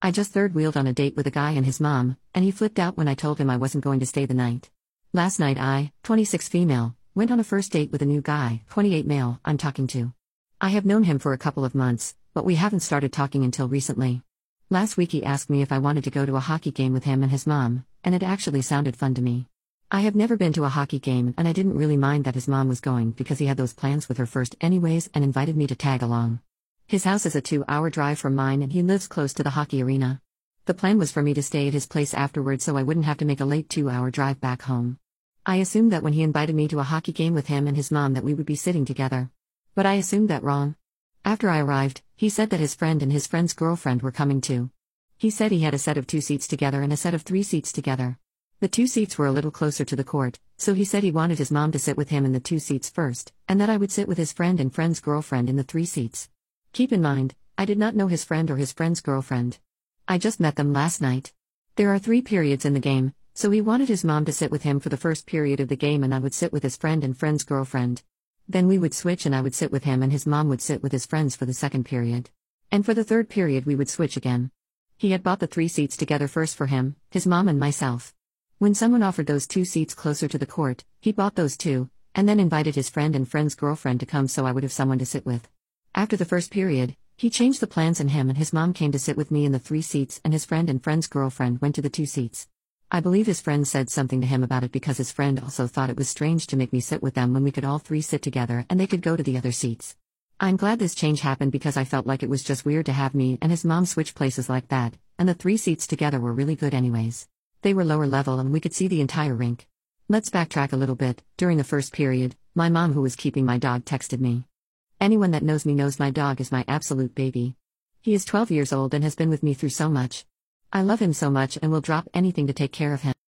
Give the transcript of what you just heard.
I just third-wheeled on a date with a guy and his mom, and he flipped out when I told him I wasn't going to stay the night. Last night I, 26 female, went on a first date with a new guy, 28 male, I'm talking to. I have known him for a couple of months, but we haven't started talking until recently. Last week he asked me if I wanted to go to a hockey game with him and his mom, and it actually sounded fun to me. I have never been to a hockey game and I didn't really mind that his mom was going because he had those plans with her first anyways and invited me to tag along. His house is a 2-hour drive from mine and he lives close to the hockey arena. The plan was for me to stay at his place afterwards so I wouldn't have to make a late 2-hour drive back home. I assumed that when he invited me to a hockey game with him and his mom that we would be sitting together. But I assumed that wrong. After I arrived, he said that his friend and his friend's girlfriend were coming too. He said he had a set of 2 seats together and a set of 3 seats together. The 2 seats were a little closer to the court, so he said he wanted his mom to sit with him in the 2 seats first, and that I would sit with his friend and friend's girlfriend in the 3 seats. Keep in mind, I did not know his friend or his friend's girlfriend. I just met them last night. There are 3 periods in the game, so he wanted his mom to sit with him for the first period of the game and I would sit with his friend and friend's girlfriend. Then we would switch and I would sit with him and his mom would sit with his friends for the second period. And for the third period we would switch again. He had bought the 3 seats together first for him, his mom and myself. When someone offered those 2 seats closer to the court, he bought those too, and then invited his friend and friend's girlfriend to come so I would have someone to sit with. After the first period, he changed the plans and him and his mom came to sit with me in the 3 seats and his friend and friend's girlfriend went to the 2 seats. I believe his friend said something to him about it because his friend also thought it was strange to make me sit with them when we could all 3 sit together and they could go to the other seats. I'm glad this change happened because I felt like it was just weird to have me and his mom switch places like that, and the 3 seats together were really good anyways. They were lower level and we could see the entire rink. Let's backtrack a little bit. During the first period, my mom who was keeping my dog texted me. Anyone that knows me knows my dog is my absolute baby. He is 12 years old and has been with me through so much. I love him so much and will drop anything to take care of him.